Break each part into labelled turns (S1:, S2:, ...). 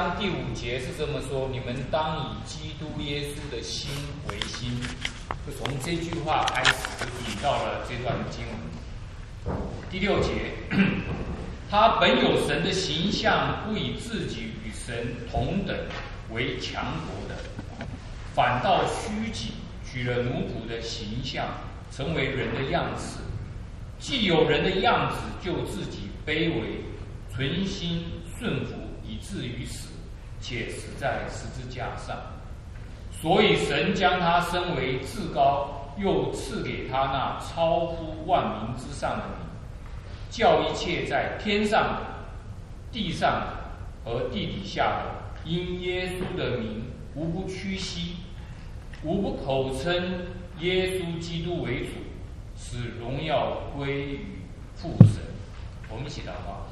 S1: 章第5节是这么说：你们当以基督耶稣的心为心。就从这句话开始，就引到了这段经文。第6节，他本有神的形象，不以自己与神同等为强夺的，反倒虚己，取了奴仆的形象，成为人的样式。既有人的样子，就自己卑微，存心顺服，以至于死，且死在十字架上。所以神将他升为至高，又赐给他那超乎万民之上的名，叫一切在天上的、地上的和地底下的，因耶稣的名，无不屈膝，无不口称耶稣基督为主，使荣耀归于父神。我们一起祷告。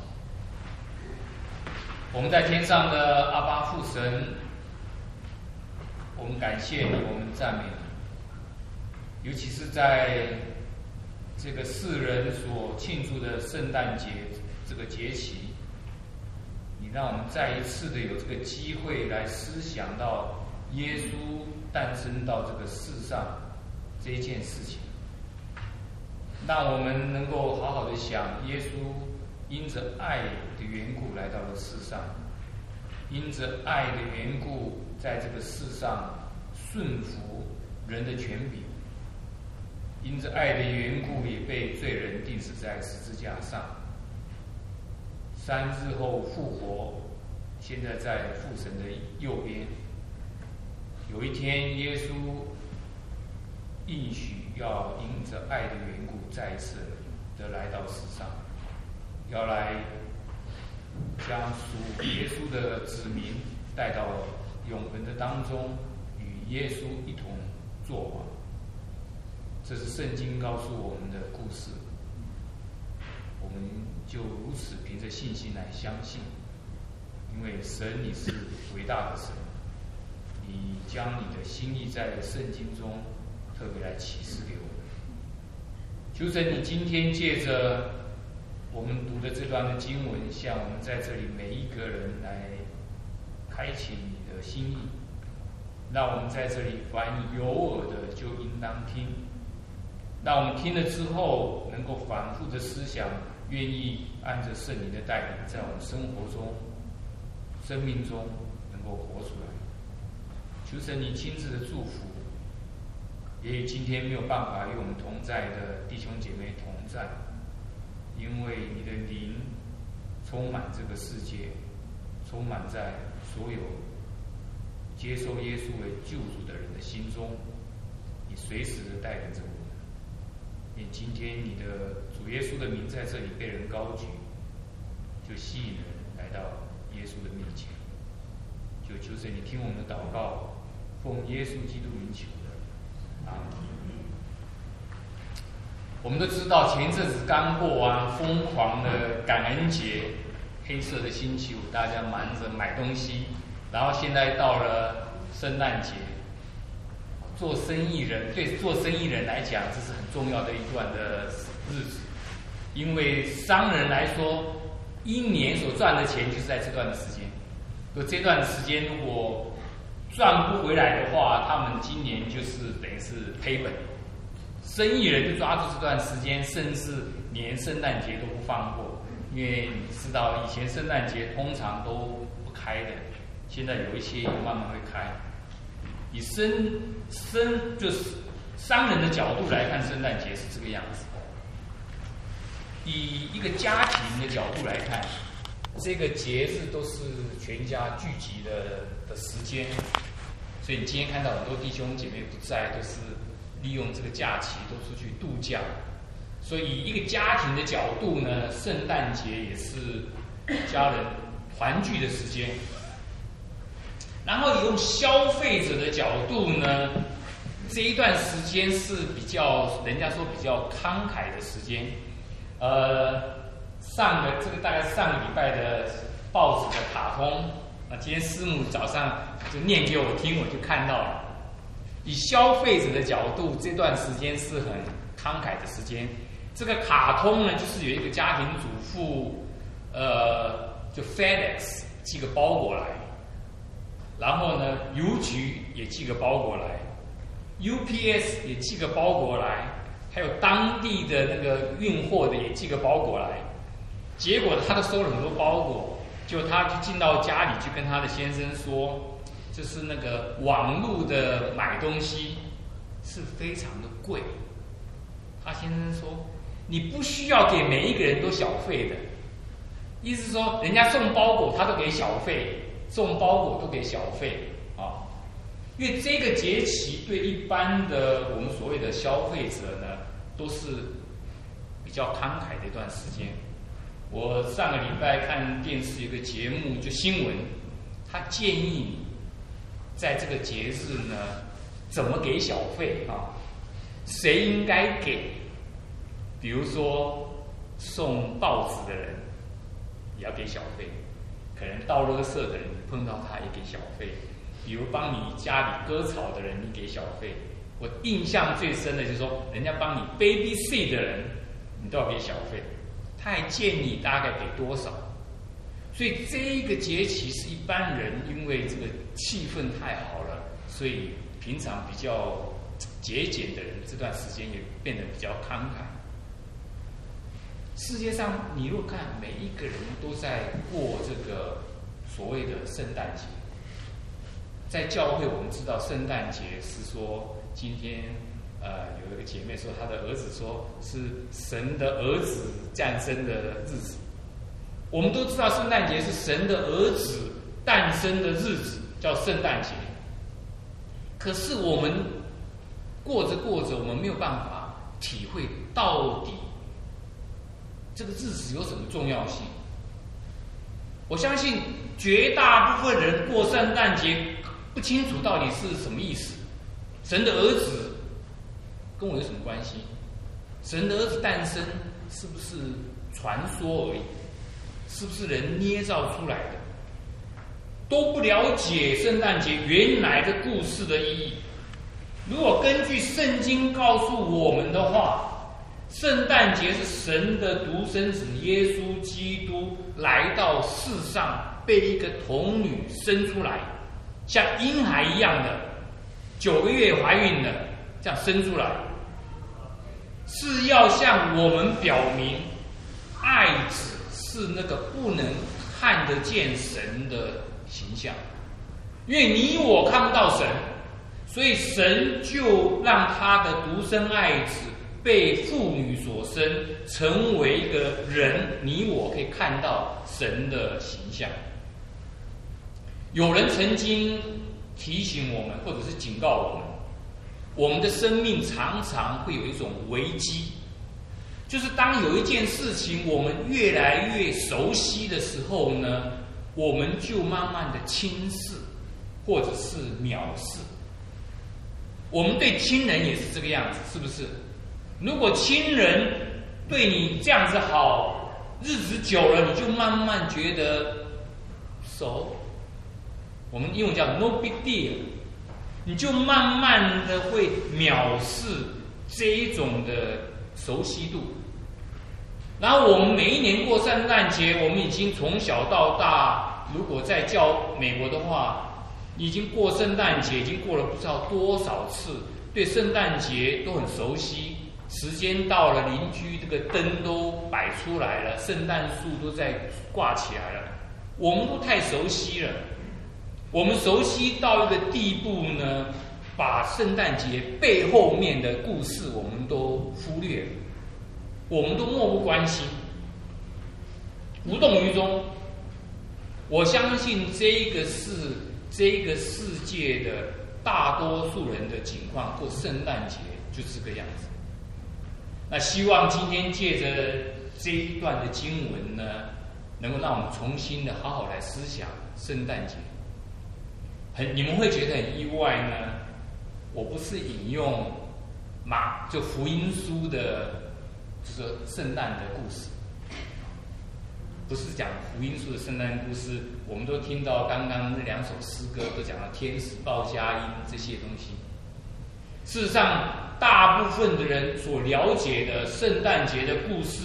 S1: 我们在天上的阿爸父神，我们感谢你，我们赞美你。尤其是在这个世人所庆祝的圣诞节这个节期，你让我们再一次的有这个机会来思想到耶稣诞生到这个世上这一件事情，让我们能够好好的想，耶稣因着爱的缘故来到了世上，因着爱的缘故在这个世上顺服人的权柄，因着爱的缘故也被罪人钉死在十字架上，3日后复活，现在在父神的右边。有一天耶稣应许要因着爱的缘故再一次的来到世上，要来将属耶稣的子民带到永恒的当中，与耶稣一同作王。这是圣经告诉我们的故事，我们就如此凭着信心来相信，因为神你是伟大的神，你将你的心意在圣经中特别来启示给我们。求神你今天借着我们读的这段的经文，向我们在这里每一个人来开启你的心意，让我们在这里凡有耳的就应当听，让我们听了之后能够反复的思想，愿意按着圣灵的带领，在我们生活中、生命中能够活出来。求神你亲自的祝福，也与今天没有办法与我们同在的弟兄姐妹同在，因为你的灵充满这个世界，充满在所有接受耶稣为救主的人的心中，你随时的带领着我们。愿今天你的主耶稣的名在这里被人高举，就吸引人来到耶稣的面前。就求神你听我们的祷告，奉耶稣基督名求的，阿门。我们都知道前一阵子刚过完疯狂的感恩节，黑色的星期五，大家忙着买东西，然后现在到了圣诞节，做生意人对做生意人来讲，这是很重要的一段的日子，因为商人来说，一年所赚的钱就是在这段的时间，就这段时间如果赚不回来的话，他们今年就是等于是赔本。生意人就抓住这段时间，甚至连圣诞节都不放过，因为你知道以前圣诞节通常都不开的，现在有一些也慢慢会开。以就是商人的角度来看，圣诞节是这个样子。以一个家庭的角度来看，这个节日都是全家聚集的时间，所以你今天看到很多弟兄姐妹不在，都是利用这个假期都出去度假。所以以一个家庭的角度呢，圣诞节也是家人团聚的时间。然后用消费者的角度呢，这一段时间是比较人家说比较慷慨的时间。这个大概是上个礼拜的报纸的卡通，那今天师母早上就念给我听，我就看到了。以消费者的角度，这段时间是很慷慨的时间。这个卡通呢，就是有一个家庭主妇，就 FedEx 寄个包裹来， 然后呢，邮局也寄个包裹来 ，UPS 也寄个包裹来，还有当地的那个运货的也寄个包裹来。结果他都收了很多包裹，就他就进到家里去跟他的先生说，就是那个网络的买东西是非常的贵。他先生说，你不需要给每一个人都小费的，意思是说，人家送包裹他都给小费，送包裹都给小费啊。因为这个节期对一般的我们所谓的消费者呢，都是比较慷慨的一段时间。我上个礼拜看电视有个节目，就新闻，他建议你在这个节日呢，怎么给小费啊？谁应该给？比如说送报纸的人也要给小费，可能倒垃圾的人碰到他也给小费，比如帮你家里割草的人你给小费。我印象最深的就是说，人家帮你 babysit 的人，你都要给小费。他还建议大概给多少，所以这一个节期是一般人因为这个气氛太好了，所以平常比较节俭的人这段时间也变得比较慷慨。世界上你若看每一个人都在过这个所谓的圣诞节，在教会我们知道圣诞节是说今天有一个姐妹说，她的儿子说是神的儿子诞生的日子。我们都知道圣诞节是神的儿子诞生的日子，叫圣诞节。可是我们过着过着，我们没有办法体会到底这个日子有什么重要性。我相信绝大部分人过圣诞节不清楚到底是什么意思。神的儿子跟我有什么关系？神的儿子诞生是不是传说而已？是不是人捏造出来的？都不了解圣诞节原来的故事的意义。如果根据圣经告诉我们的话，圣诞节是神的独生子耶稣基督来到世上，被一个童女生出来，像婴孩一样的9个月怀孕的这样生出来，是要向我们表明爱子是那个不能看得见神的形象。因为你我看不到神，所以神就让他的独生爱子被妇女所生，成为一个人，你我可以看到神的形象。有人曾经提醒我们，或者是警告我们，我们的生命常常会有一种危机，就是当有一件事情我们越来越熟悉的时候呢，我们就慢慢的轻视，或者是藐视。我们对亲人也是这个样子，是不是？如果亲人对你这样子好，日子久了，你就慢慢觉得熟。我们英文叫 no big deal， 你就慢慢的会藐视这一种的熟悉度。然后我们每一年过圣诞节，我们已经从小到大，如果在美国的话，已经过圣诞节已经过了不知道多少次，对圣诞节都很熟悉。时间到了，邻居这个灯都摆出来了，圣诞树都在挂起来了，我们都太熟悉了。我们熟悉到一个地步呢，把圣诞节背后面的故事我们都忽略了，我们都漠不关心，无动于衷。我相信这个是这个世界的大多数人的情况，过圣诞节就这个样子。那希望今天借着这一段的经文呢，能够让我们重新的好好来思想圣诞节。你们会觉得很意外呢？我不是引用就福音书的，就是圣诞的故事，不是讲福音书的圣诞故事。我们都听到刚刚那2首诗歌都讲到天使报佳音这些东西。事实上，大部分的人所了解的圣诞节的故事，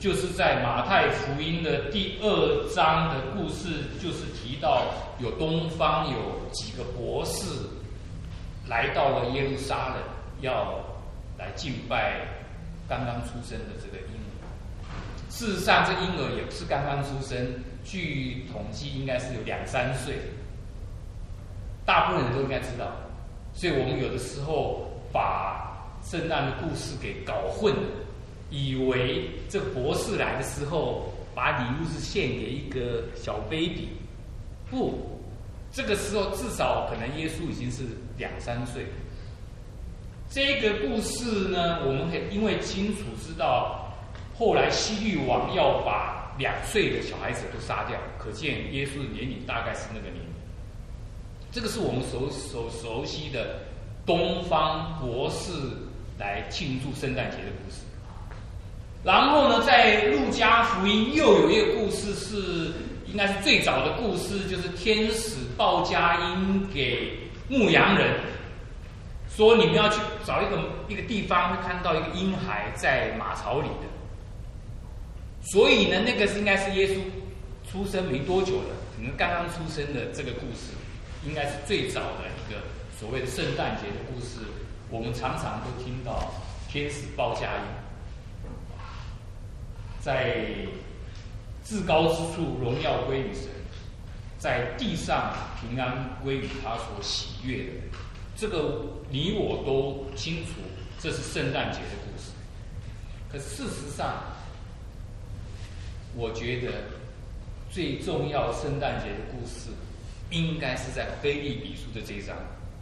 S1: 就是在马太福音的第2章的故事，就是提到有东方有几个博士来到了耶路撒冷，要来敬拜刚刚出生的这个婴儿。事实上，这婴儿也不是刚刚出生，据统计应该是有2-3岁，大部分人都应该知道。所以我们有的时候把圣诞的故事给搞混了，以为这博士来的时候把礼物是献给一个小 baby， 不，这个时候至少可能耶稣已经是2-3岁。这个故事呢，我们因为清楚知道，后来希律王要把2岁的小孩子都杀掉，可见耶稣的年龄大概是那个年龄。这个是我们熟悉的东方博士来庆祝圣诞节的故事。然后呢，在路加福音又有一个故事是应该是最早的故事，就是天使报佳音给牧羊人，说你们要去找一个地方，会看到一个婴孩在马槽里的。所以呢，那个应该是耶稣出生没多久的，可能刚刚出生的这个故事，应该是最早的一个所谓的圣诞节的故事。我们常常都听到天使报佳音，在至高之处荣耀归于神，在地上平安归于他所喜悦的。这个你我都清楚，这是圣诞节的故事。可事实上，我觉得最重要圣诞节的故事应该是在腓立比书的这一章。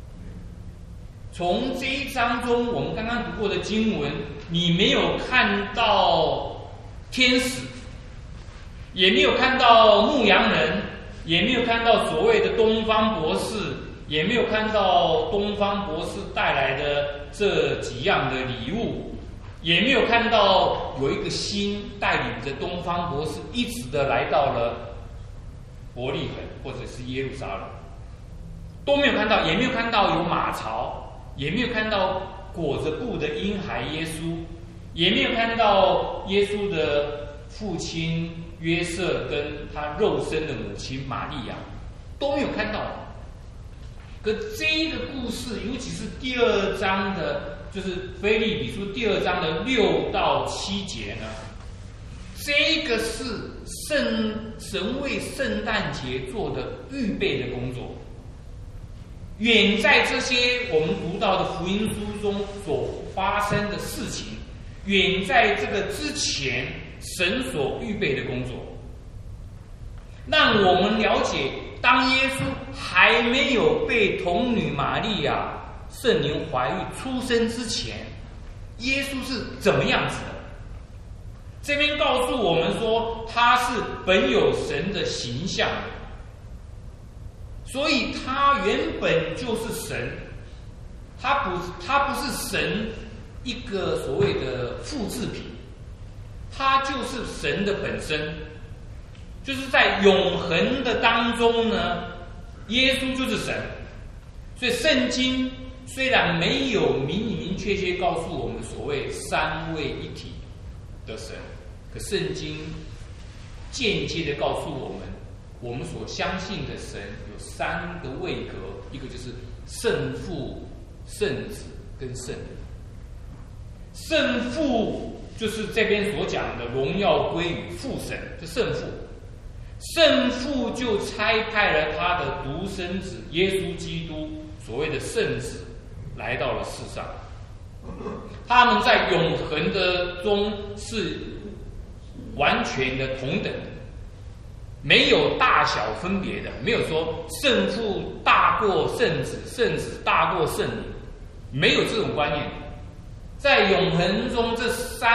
S1: 从这一章中，我们刚刚读过的经文，你没有看到天使，也没有看到牧羊人，也没有看到所谓的东方博士，也没有看到东方博士带来的这几样的礼物，也没有看到有一个星带领着东方博士一直的来到了伯利恒或者是耶路撒冷，都没有看到，也没有看到有马槽，也没有看到裹着布的婴孩耶稣，也没有看到耶稣的父亲约瑟跟他肉身的母亲玛利亚，都没有看到。可这一个故事，尤其是第2章的，就是腓立比书第2章的6到7节呢，这个是神为圣诞节做的预备的工作。远在这些我们读到的福音书中所发生的事情，远在这个之前，神所预备的工作，让我们了解，当耶稣还没有被童女玛利亚圣灵怀孕出生之前，耶稣是怎么样子的？这边告诉我们说，他是本有神的形象的，所以他原本就是神，他不是神一个所谓的复制品，他就是神的本身，就是在永恒的当中呢，耶稣就是神。所以圣经虽然没有明确告诉我们所谓三位一体的神，可圣经间接的告诉我们所相信的神有3个位格，一个就是圣父、圣子跟圣灵。圣父就是这边所讲的荣耀归于父神，就圣父。圣父就差派了他的独生子耶稣基督，所谓的圣子，来到了世上。他们在永恒的中是完全的同等的，没有大小分别的，没有说圣父大过圣子，圣子大过圣灵，没有这种观念。在永恒中，这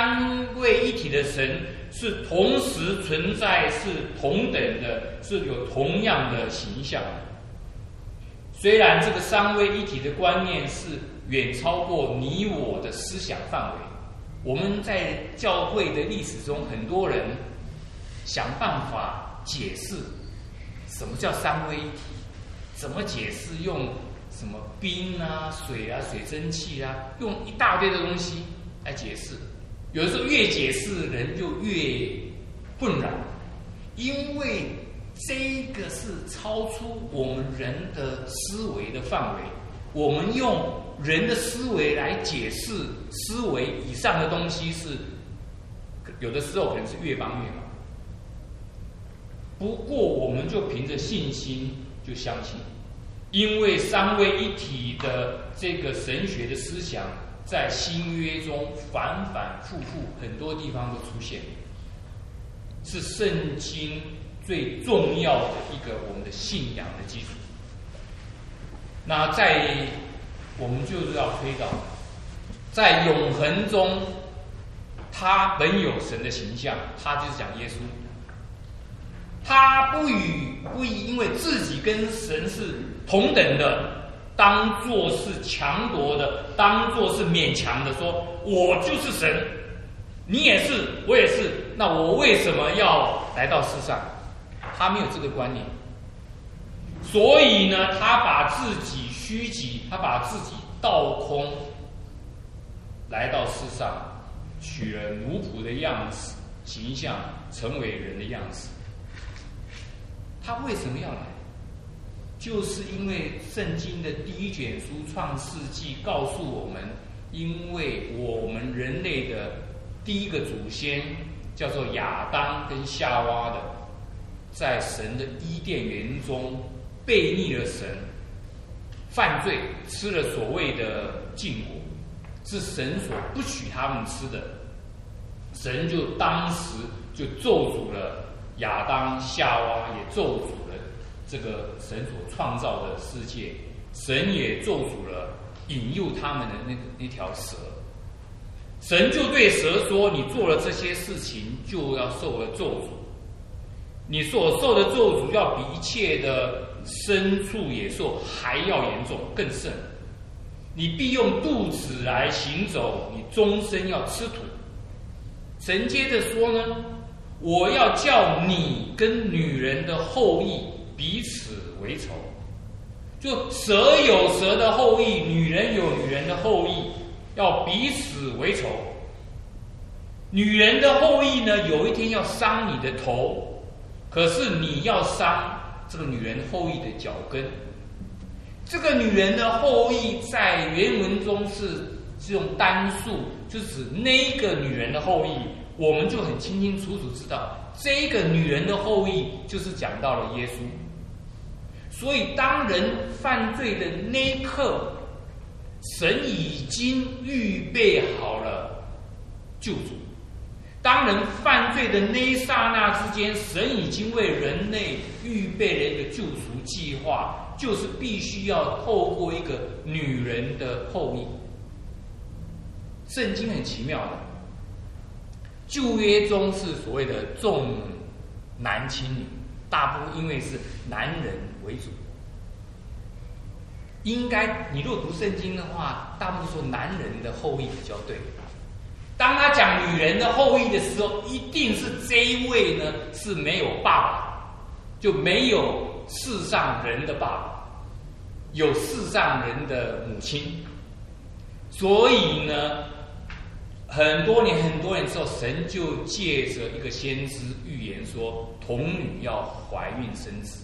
S1: 3位一体的神是同时存在，是同等的，是有同样的形象的。虽然这个3位一体的观念是远超过你我的思想范围，我们在教会的历史中，很多人想办法解释什么叫3位一体，怎么解释，用什么冰啊、水啊、水蒸气啊，用一大堆的东西来解释， 有的时候越解释人就越混乱，因为这个是超出我们人的思维的范围。我们用人的思维来解释思维以上的东西，是有的时候可能是越帮越忙。不过我们就凭着信心就相信，因为三位一体的这个神学的思想在新约中反反复复很多地方都出现，是圣经最重要的一个我们的信仰的基础。那我们就是要推导，在永恒中，他本有神的形象，他就是讲耶稣。他不以因为自己跟神是同等的，当作是强夺的，当作是勉强的，说我就是神，你也是，我也是，那我为什么要来到世上？他没有这个观念，所以呢，他把自己虚己，他把自己倒空，来到世上，取了奴仆的样子、形象，成为人的样子。他为什么要来？就是因为圣经的第一卷书《创世纪》告诉我们，因为我们人类的第一个祖先叫做亚当跟夏娃的，在神的伊甸园中背逆了神，犯罪，吃了所谓的禁果，是神所不许他们吃的。神就当时就咒诅了亚当、夏娃，也咒诅了这个神所创造的世界。神也咒诅了引诱他们的那条蛇。神就对蛇说：“你做了这些事情，就要受了咒诅。你所受的咒诅要比一切的牲畜野兽还要严重，更甚。你必用肚子来行走，你终身要吃土。”神接着说呢，我要叫你跟女人的后裔彼此为仇。就蛇有蛇的后裔，女人有女人的后裔，要彼此为仇。女人的后裔呢，有一天要伤你的头，可是你要伤这个女人后裔的脚跟。这个女人的后裔在原文中是用单数，就指那个女人的后裔，我们就很清清楚楚知道，这个女人的后裔就是讲到了耶稣。所以当人犯罪的那一刻，神已经预备好了救主。当人犯罪的那一刹那之间，神已经为人类预备了一个救赎计划，就是必须要透过一个女人的后裔。圣经很奇妙的，旧约中是所谓的重男轻女，大部分因为是男人为主。应该你如果读圣经的话，大部分说男人的后裔比较对。当他讲女人的后裔的时候，一定是这一位呢是没有爸爸，就没有世上人的爸爸，有世上人的母亲。所以呢，很多年之后，神就借着一个先知预言说，童女要怀孕生子，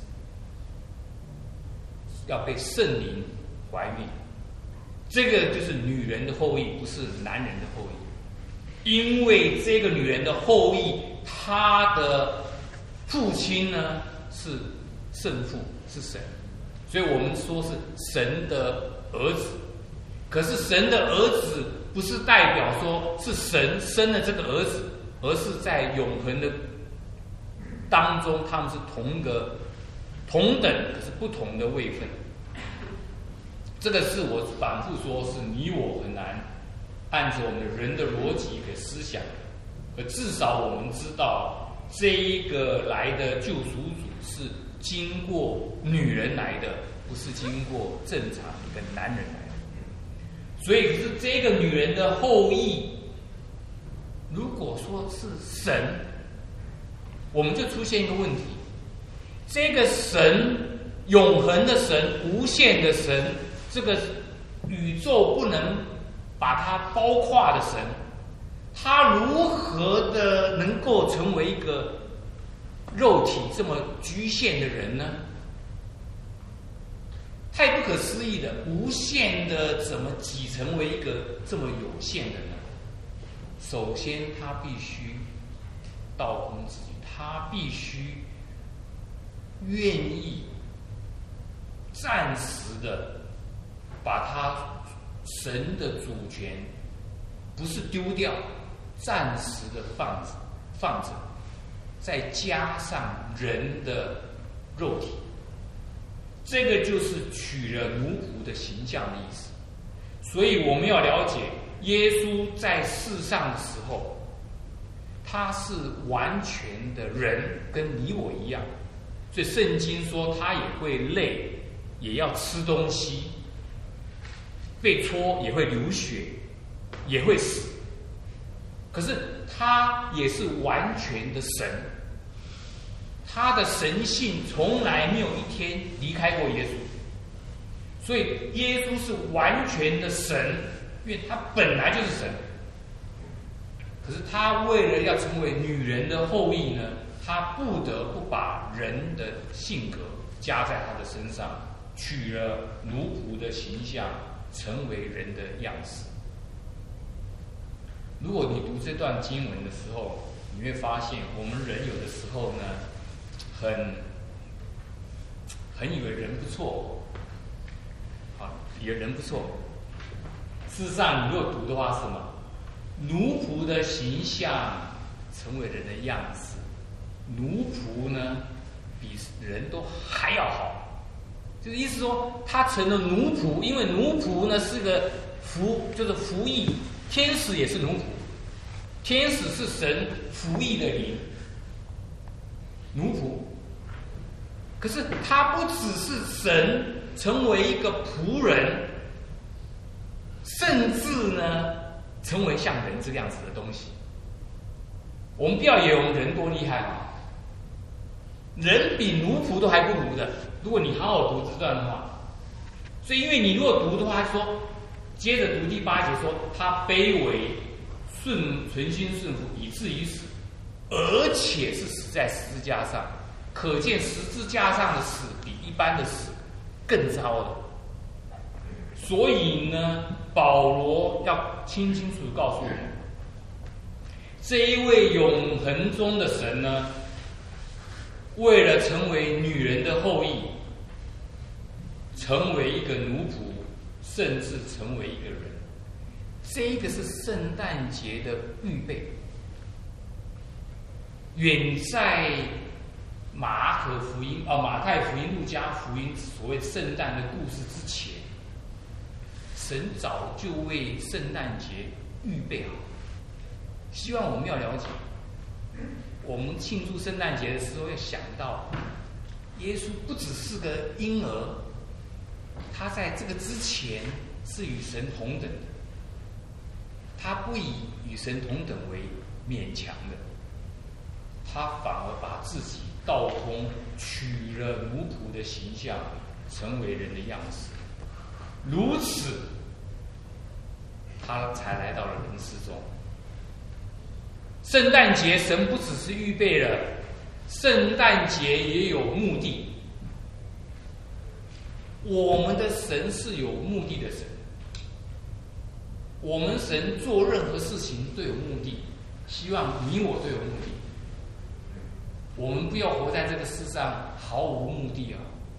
S1: 要被圣灵怀孕。这个就是女人的后裔，不是男人的后裔。因为这个女人的后裔，她的父亲呢是圣父，是神，所以我们说是神的儿子。可是神的儿子不是代表说是神生了这个儿子，而是在永恒的当中，他们是同等，可是不同的位分。这个是我反复说，是你我很难按着我们的人的逻辑给思想，而至少我们知道，这一个来的救赎主是经过女人来的，不是经过正常一个男人来的。所以是这个女人的后裔，如果说是神，我们就出现一个问题：这个神，永恒的神，无限的神，这个宇宙不能把它包括的神， 他如何的能够成为一个肉体这么局限的人呢？太不可思议的，无限的怎么挤成为一个这么有限的呢？首先，他必须倒空自己，他必须愿意暂时的把他神的主权不是丢掉，暂时的放着，再加上人的肉体，这个就是取了奴仆的形象的意思。所以我们要了解，耶稣在世上的时候，他是完全的人，跟你我一样。所以圣经说他也会累，也要吃东西，被戳也会流血，也会死。可是他也是完全的神，他的神性从来没有一天离开过耶稣。所以耶稣是完全的神，因为他本来就是神。可是他为了要成为女人的后裔呢，他不得不把人的性格加在他的身上，取了奴仆的形象，成为人的样式。如果你读这段经文的时候，你会发现我们人有的时候呢，很以为人不错，以为人不错。事实上，你如果读的话是什么？奴仆的形象成为人的样式，奴仆呢比人都还要好，就是意思说他成了奴仆，因为奴仆呢是个就是服役，天使也是奴仆，天使是神服役的灵，奴仆。可是他不只是神成为一个仆人，甚至呢成为像人这样子的东西。我们不要以为我们人多厉害啊，人比奴仆都还不如的。如果你好好读这段的话，所以因为你如果读的话，他说接着读第8节说他卑微存心顺服，以至于死，而且是死在十字架上。可见十字架上的死比一般的死更糟的。所以呢，保罗要清清楚楚告诉我们，这一位永恒中的神呢，为了成为女人的后裔，成为一个奴仆，甚至成为一个人，这个是圣诞节的预备，远在马太福音、路加福音所谓圣诞的故事之前，神早就为圣诞节预备好。希望我们要了解，我们庆祝圣诞节的时候要想到，耶稣不只是个婴儿，他在这个之前是与神同等的，他不以与神同等为勉强的，他反而把自己倒空，取了奴仆的形象，成为人的样式。如此，他才来到了人世中。圣诞节，神不只是预备了，圣诞节也有目的。我们的神是有目的的神，我们神做任何事情都有目的，希望你我都有目的。我们不要活在这个世上毫无目的啊，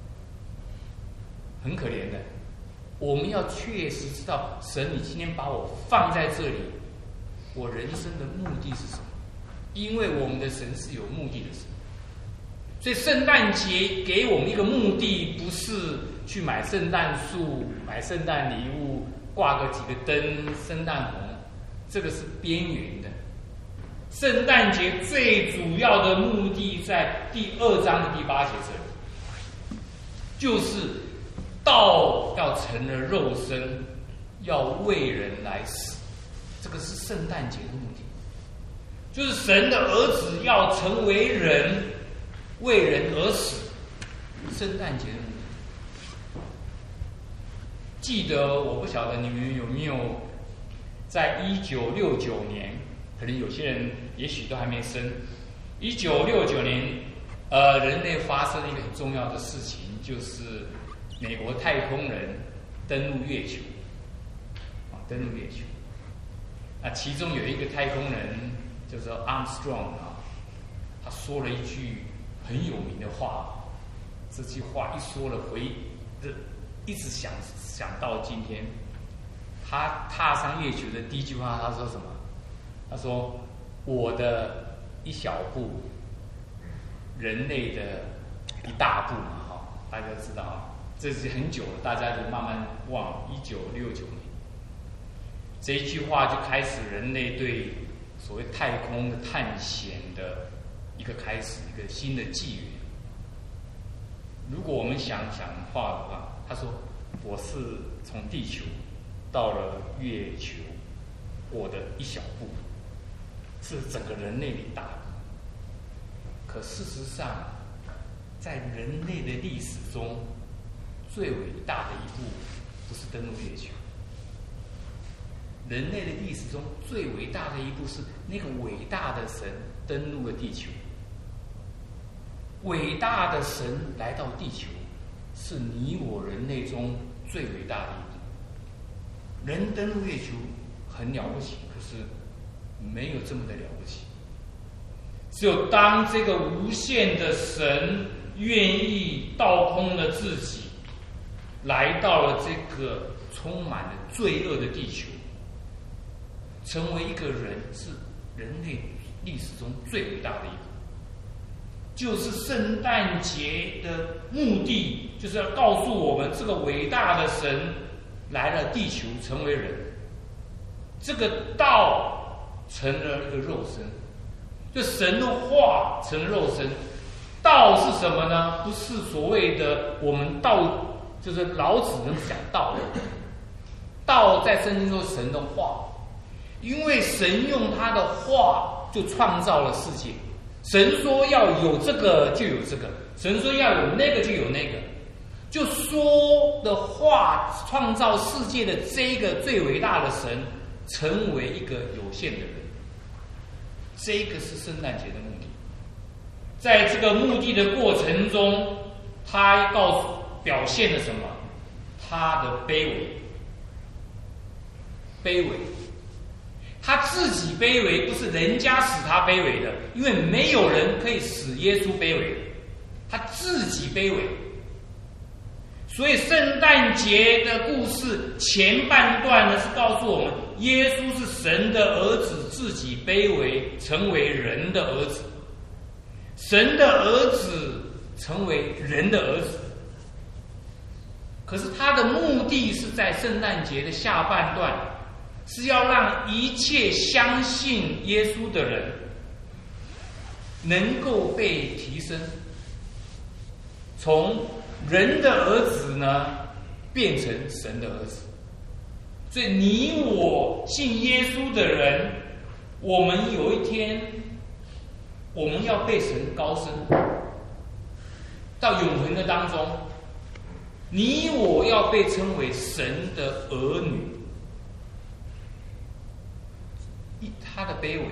S1: 很可怜的。我们要确实知道，神，你今天把我放在这里，我人生的目的是什么？因为我们的神是有目的的神，所以圣诞节给我们一个目的，不是去买圣诞树、买圣诞礼物、挂个几个灯、圣诞红，这个是边缘的。圣诞节最主要的目的在第2章的第8节这里，就是道要成了肉身，要为人来死，这个是圣诞节的目的，就是神的儿子要成为人，为人而死，圣诞节的目的。记得，我不晓得你们有没有在1969年可能有些人也许都还没生。1969年，人类发生了一个很重要的事情，就是美国太空人登陆月球，登陆月球。其中有一个太空人就是 Armstrong 他说了一句很有名的话，这句话一说了一直想到今天。他踏上月球的第一句话，他说什么？他说：“我的一小步，人类的一大步嘛。”大家知道，这是很久了，大家就慢慢忘。1969年，这一句话就开始人类对所谓太空的探险的一个开始，一个新的纪元。如果我们想话的话，他说：“我是从地球到了月球，我的一小步是整个人类的一大步。”可事实上，在人类的历史中，最伟大的一步不是登陆月球。人类的历史中最伟大的一步是那个伟大的神登陆了地球。伟大的神来到地球，是你我人类中最伟大的一步。人登陆月球很了不起，可是没有这么的了不起。只有当这个无限的神愿意倒空了自己，来到了这个充满了罪恶的地球，成为一个人，是人类历史中最伟大的一步。就是圣诞节的目的，就是要告诉我们，这个伟大的神来了地球，成为人。这个道成了一个肉身，就神的话成了肉身。道是什么呢？不是所谓的我们道，就是老子能讲道的。道在圣经中是神的话，因为神用他的话就创造了世界。神说要有这个就有这个，神说要有那个就有那个，就说的话创造世界的这个最伟大的神，成为一个有限的人。这个是圣诞节的目的。在这个目的的过程中，他表现了什么？他的卑微。他自己卑微，不是人家使他卑微的，因为没有人可以使耶稣卑微的，他自己卑微。所以圣诞节的故事前半段呢，是告诉我们，耶稣是神的儿子，自己卑微，成为人的儿子。神的儿子成为人的儿子，可是他的目的是在圣诞节的下半段，是要让一切相信耶稣的人能够被提升，从人的儿子呢变成神的儿子。所以你我信耶稣的人，我们有一天我们要被神高升到永恒的当中，你我要被称为神的儿女。他的卑微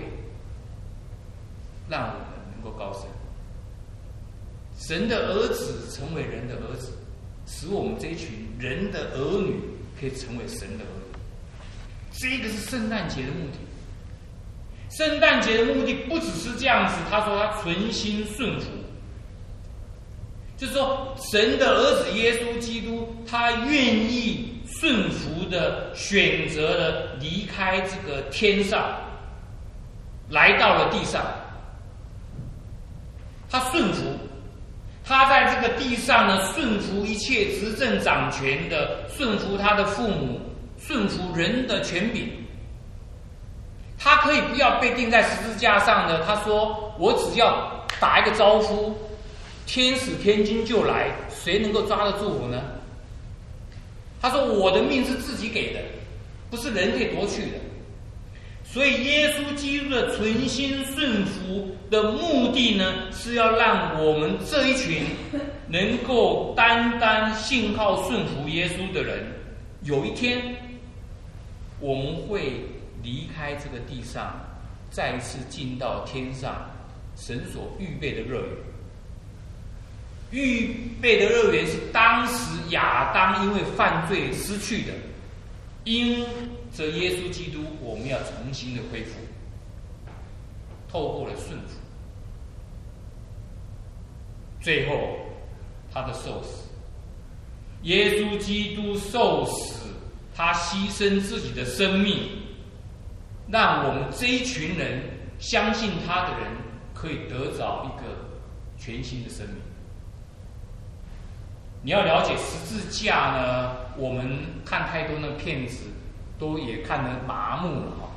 S1: 让我们能够高升，神的儿子成为人的儿子，使我们这一群人的儿女可以成为神的儿女。这个是圣诞节的目的。圣诞节的目的不只是这样子，他说他存心顺服，就是说神的儿子耶稣基督，他愿意顺服的选择了离开这个天上，来到了地上。他顺服，他在这个地上呢，顺服一切执政掌权的，顺服他的父母，顺服人的权柄。他可以不要被钉在十字架上的，他说我只要打一个招呼，天使天君就来，谁能够抓得住我呢？他说我的命是自己给的，不是人可以夺去的。所以耶稣基督的存心顺服的目的呢，是要让我们这一群能够单单信靠顺服耶稣的人，有一天我们会离开这个地上， 再一次进到天上神所预备的乐园。预备的乐园是当时亚当因为犯罪失去的，因着耶稣基督，我们要重新的恢复，透过了顺服，最后他的受死，耶稣基督受死，他牺牲自己的生命，让我们这一群人相信他的人可以得着一个全新的生命。你要了解十字架呢，我们看太多那片子都也看得麻木了哈。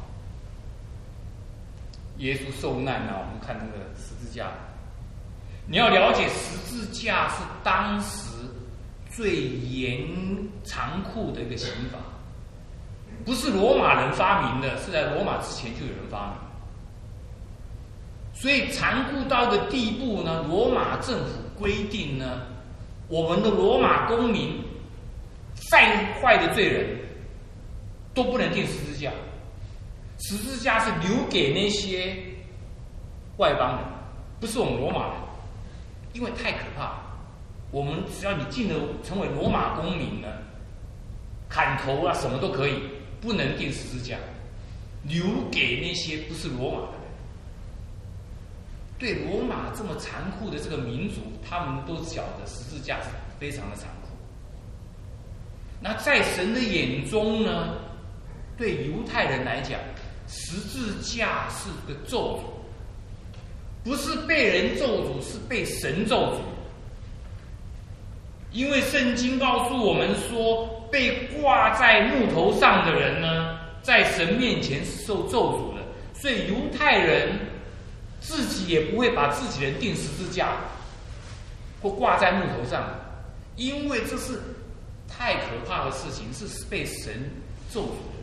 S1: 耶稣受难啊，我们看那个十字架，你要了解十字架是当时最残酷的一个刑罚，不是罗马人发明的，是在罗马之前就有人发明。所以残酷到一个地步呢，罗马政府规定呢，我们的罗马公民再坏的罪人都不能钉十字架，十字架是留给那些外邦人，不是我们罗马人，因为太可怕。我们只要你进了成为罗马公民呢，砍头啊什么都可以，不能钉十字架，留给那些不是罗马的人。对罗马这么残酷的这个民族，他们都晓得十字架是非常的残酷。那在神的眼中呢，对犹太人来讲，十字架是个咒诅，不是被人咒诅，是被神咒诅。因为圣经告诉我们说，被挂在木头上的人呢，在神面前是受咒诅的，所以犹太人自己也不会把自己人钉十字架或挂在木头上，因为这是太可怕的事情，是被神咒诅的。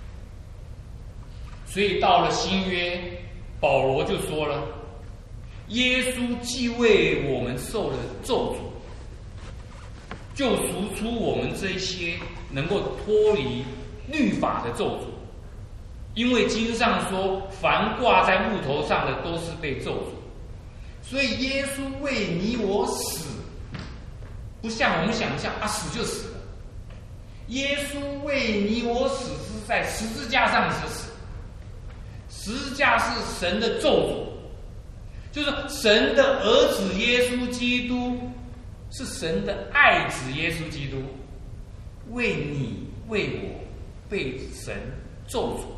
S1: 所以到了新约，保罗就说了，耶稣既为我们受了咒诅，救赎出我们这些能够脱离律法的咒诅。因为经上说，凡挂在木头上的都是被咒诅，所以耶稣为你我死，不像我们想象啊，死就死了。耶稣为你我死是在十字架上死，十字架是神的咒诅，就是神的儿子耶稣基督是神的爱子耶稣基督，为你为我被神咒诅，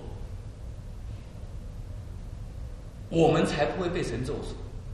S1: 我们才不会被神咒诅。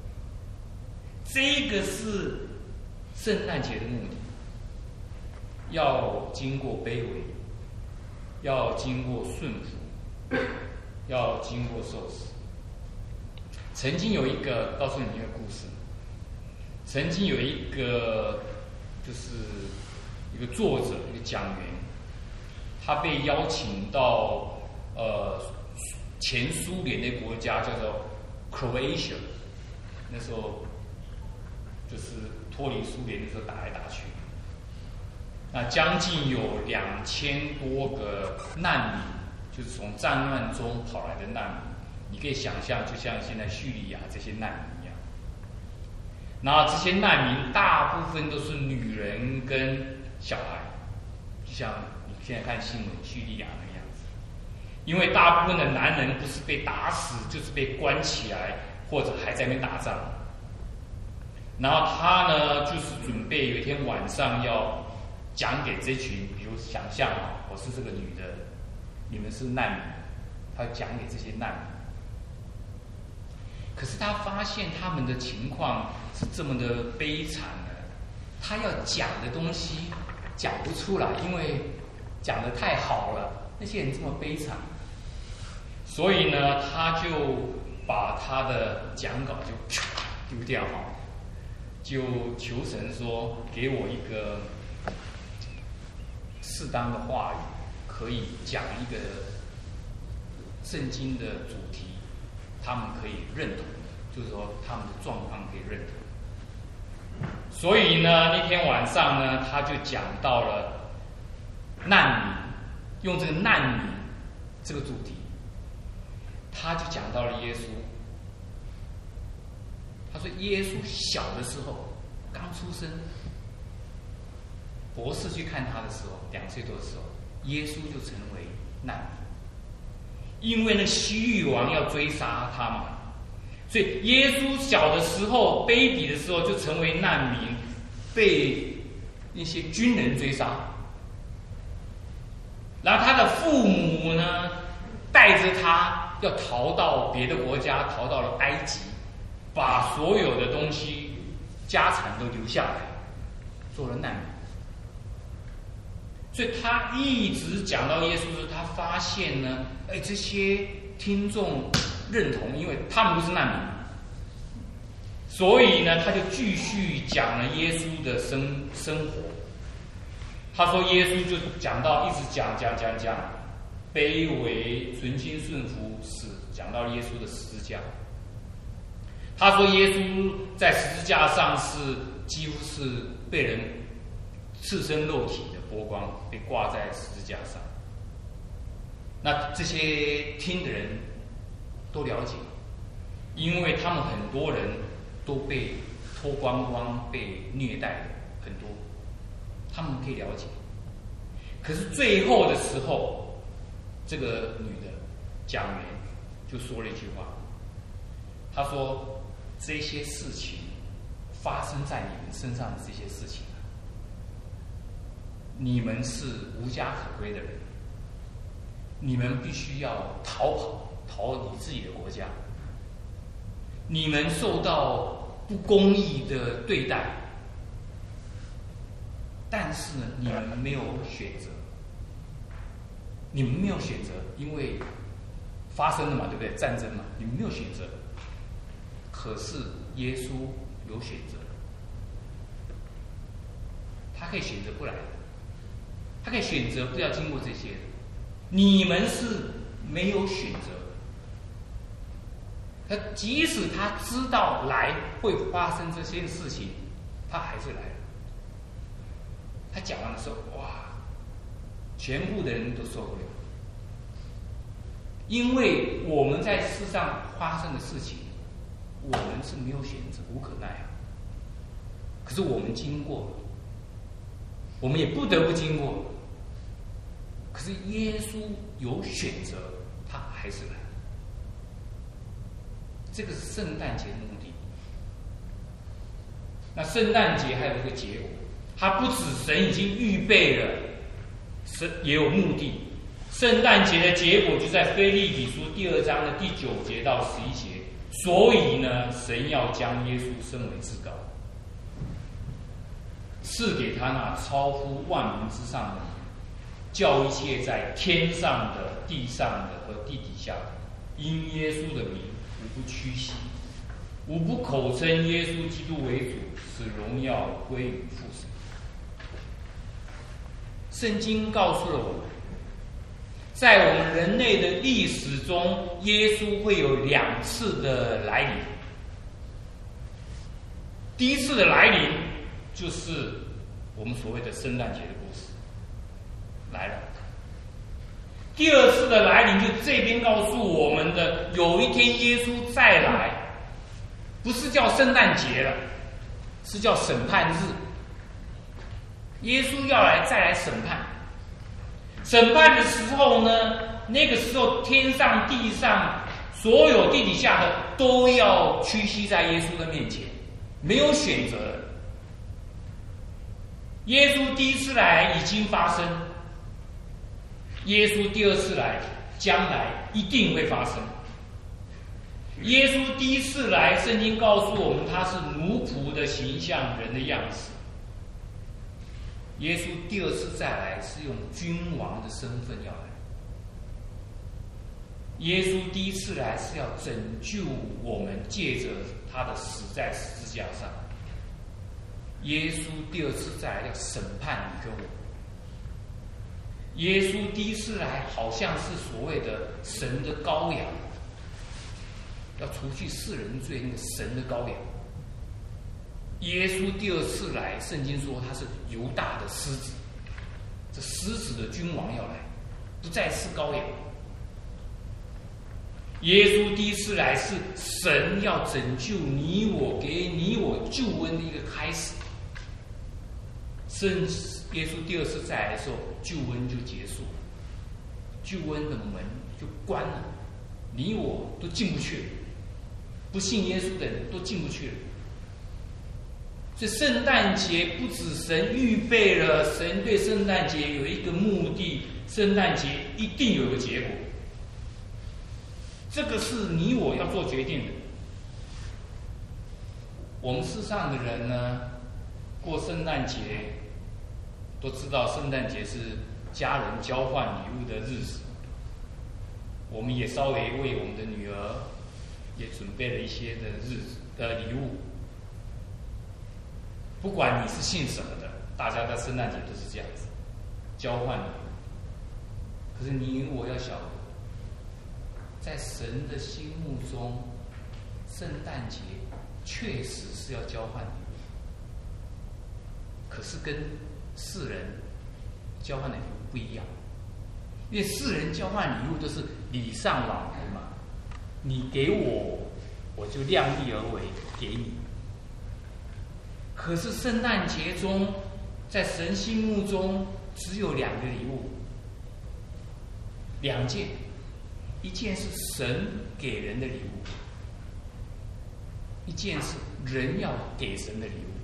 S1: 这个是圣诞节的目的，要经过卑微，要经过顺服，要经过受死。曾经有一个，告诉你一个故事，曾经有一个就是一个作者，一个讲员，他被邀请到前苏联的国家叫做 Croatia， 那时候就是脱离苏联的时候打来打去，那将近有2000多个难民，就是从战乱中跑来的难民，你可以想象，就像现在叙利亚这些难民一样。那这些难民大部分都是女人跟小孩，就像你现在看新闻叙利亚那个样子。因为大部分的男人不是被打死，就是被关起来，或者还在那边打仗。然后他呢，就是准备有一天晚上要讲给这群，比如想象啊，我是这个女的，你们是难民，他讲给这些难民。可是他发现他们的情况是这么的悲惨的，他要讲的东西讲不出来，因为讲得太好了，那些人这么悲惨，所以呢，他就把他的讲稿就丢掉哈，就求神说，给我一个适当的话语，可以讲一个圣经的主题，他们可以认同，就是说他们的状况可以认同。所以呢，那天晚上呢，他就讲到了难民，用这个难民这个主题。 他就讲到了耶稣。他说耶稣小的时候刚出生，博士去看他的时候，2岁多的时候，耶稣就成为难民，因为那西域王要追杀他嘛，所以耶稣小的时候，baby的时候就成为难民，被那些军人追杀。然后他的父母呢，带着他要逃到别的国家，逃到了埃及，把所有的东西、家产都留下来，做了难民。所以他一直讲到耶稣的时候，他发现呢，这些听众认同，因为他们不是难民，所以呢，他就继续讲了耶稣的生活。他说耶稣就讲到，一直讲，卑微、存心顺服，是讲到耶稣的十字架。他说耶稣在十字架上是几乎是被人赤身肉体的剥光，被挂在十字架上。那这些听的人都了解，因为他们很多人都被脱光，被虐待的很多，他们可以了解。可是最后的时候，这个女的讲员就说了一句话，她说这些事情发生在你们身上的这些事情，你们是无家可归的人，你们必须要逃离自己的国家，你们受到不公义的对待，但是呢，你们没有选择，因为发生了嘛，对不对？战争嘛，你们没有选择。可是耶稣有选择，他可以选择不来，他可以选择不要经过这些。你们是没有选择，他即使他知道来会发生这些事情，他还是来了。他讲完的时候，哇，全部的人都受不了，因为我们在世上发生的事情，我们是没有选择，无可奈何。可是我们经过了，我们也不得不经过。可是耶稣有选择，他还是来。这个是圣诞节的目的。那圣诞节还有一个结果，它不止神已经预备了，神也有目的。圣诞节的结果就在腓立比书2章的第9节到11节。所以呢，神要将耶稣升为至高，赐给他那超乎万民之上的名，叫一切在天上的、地上的和地底下的，因耶稣的名，无不屈膝，无不口称耶稣基督为主，使荣耀归于父神。圣经告诉了我们，在我们人类的历史中，耶稣会有2次的来临。第一次的来临就是我们所谓的圣诞节的故事来了。第二次的来临就这边告诉我们的，有一天耶稣再来，不是叫圣诞节了，是叫审判日。耶稣要来再来审判。审判的时候呢，那个时候天上地上所有地底下的都要屈膝在耶稣的面前，没有选择了。耶稣第一次来已经发生，耶稣第二次来将来一定会发生。耶稣第一次来，圣经告诉我们他是奴仆的形象，人的样式。耶稣第二次再来是用君王的身份要来。耶稣第一次来是要拯救我们，借着他的死在十字架上。耶稣第二次再来要审判你跟我。耶稣第一次来好像是所谓的神的羔羊，要除去世人罪，那个神的羔羊。耶稣第二次来，圣经说他是犹大的狮子，这狮子的君王要来，不再是羔羊。 耶稣第一次来是神要拯救你我，给你我救恩的一个开始。耶稣第二次再来的时候，救恩就结束了，救恩的门就关了，你我都进不去了，不信耶稣的人都进不去了。所以圣诞节不止神预备了，神对圣诞节有一个目的，圣诞节一定有个结果，这个是你我要做决定的。我们世上的人呢，过圣诞节都知道圣诞节是家人交换礼物的日子，我们也稍微为我们的女儿也准备了一些的礼物。不管你是信什么的，大家在圣诞节都是这样子交换礼物。可是你我要晓得，在神的心目中，圣诞节确实是要交换礼物，可是跟世人交换的礼物不一样。因为世人交换礼物都是礼尚往来嘛，你给我，我就量力而为给你。可是圣诞节中，在神心目中只有两个礼物，两件，一件是神给人的礼物，一件是人要给神的礼物。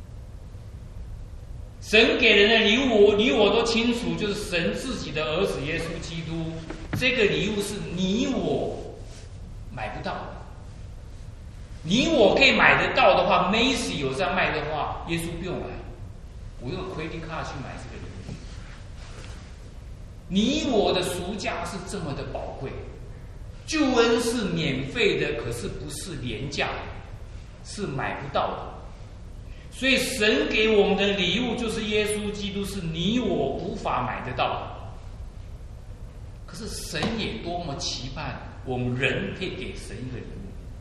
S1: 神给人的礼物，你我都清楚，就是神自己的儿子耶稣基督。这个礼物是你我买不到的。你我可以买得到的话 ，Macy 有在卖的话，耶稣不用买，我用 credit card 去买这个礼物。你我的赎价是这么的宝贵，救恩是免费的，可是不是廉价的，是买不到的。所以神给我们的礼物就是耶稣基督，是你我无法买得到的。可是神也多么期盼我们人可以给神一个礼物。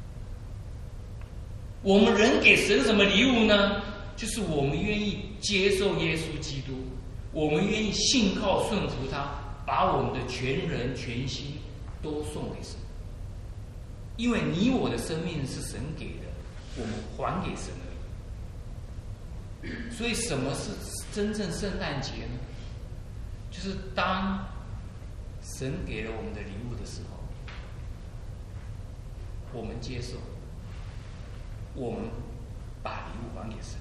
S1: 我们人给神什么礼物呢？就是我们愿意接受耶稣基督，我们愿意信靠顺服他，把我们的全人全心都送给神。因为你我的生命是神给的，我们还给神而已。所以什么是真正圣诞节呢？就是当神给了我们的礼物的时候，我们接受，我们把礼物还给神。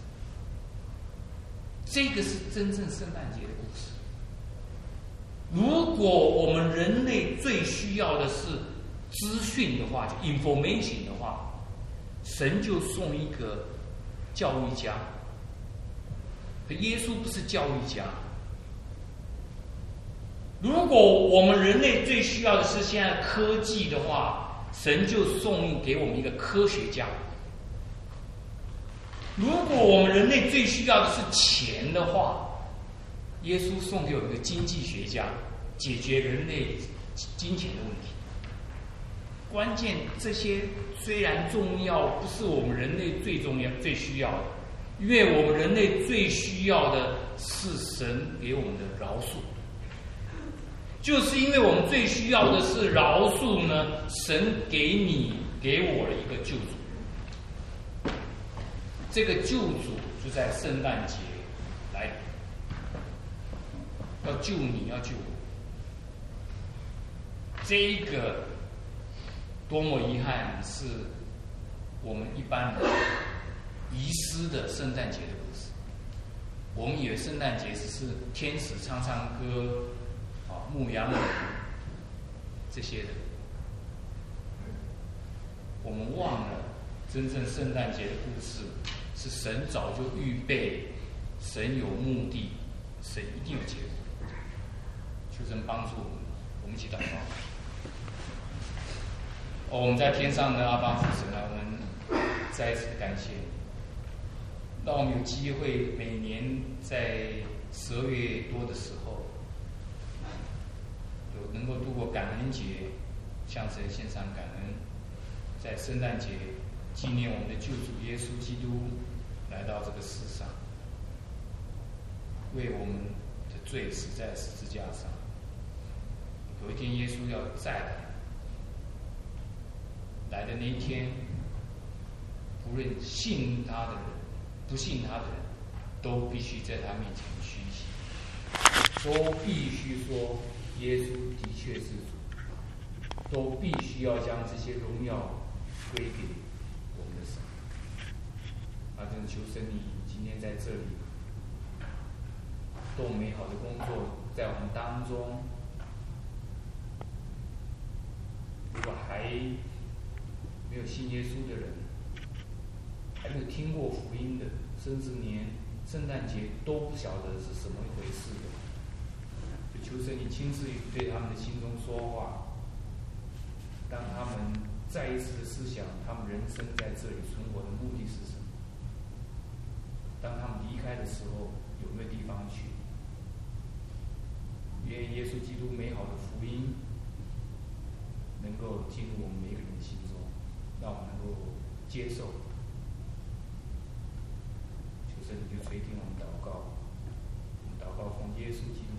S1: 这个是真正圣诞节的故事。如果我们人类最需要的是资讯的话，就 information 的话，神就送一个教育家。可耶稣不是教育家。如果我们人类最需要的是现在科技的话，神就送给我们一个科学家。如果我们人类最需要的是钱的话，耶稣送给我们一个经济学家，解决人类金钱的问题。关键这些虽然重要，不是我们人类最重要、最需要的，因为我们人类最需要的是神给我们的饶恕。就是因为我们最需要的是饶恕呢，神给你给我了一个救主。这个救主就在圣诞节来，要救你，要救我。这一个多么遗憾，是我们一般人遗失的圣诞节的故事。我们以为圣诞节只是天使唱唱歌，牧羊人这些的，我们忘了真正圣诞节的故事是神早就预备，神有目的，神一定有结果。求神帮助我们一起祷告。我们在天上的阿爸父神啊，我们再一次感谢你，让我们有机会每年在12月多的时候，能够度过感恩节，向神献上感恩，在圣诞节纪念我们的救主耶稣基督来到这个世上，为我们的罪死在十字架上。有一天耶稣要再来， 来的那一天，不论信他的人、不信他的人，都必须在他面前屈膝，都必须说耶稣的确是主，都必须要将这些荣耀归给我们的神。真的求神你今天在这里做美好的工作在我们当中。如果还没有信耶稣的人，还没有听过福音的，甚至连圣诞节都不晓得是什么一回事的，就求神你亲自对他们的心中说话，让他们再一次的思想他们人生在这里存活的目的是什么。当他们离开的时候，有没有地方去？愿耶稣基督美好的福音能够进入我们每个人的心中，让我们能够接受。求神你就垂听我们祷告，我们祷告奉耶稣基督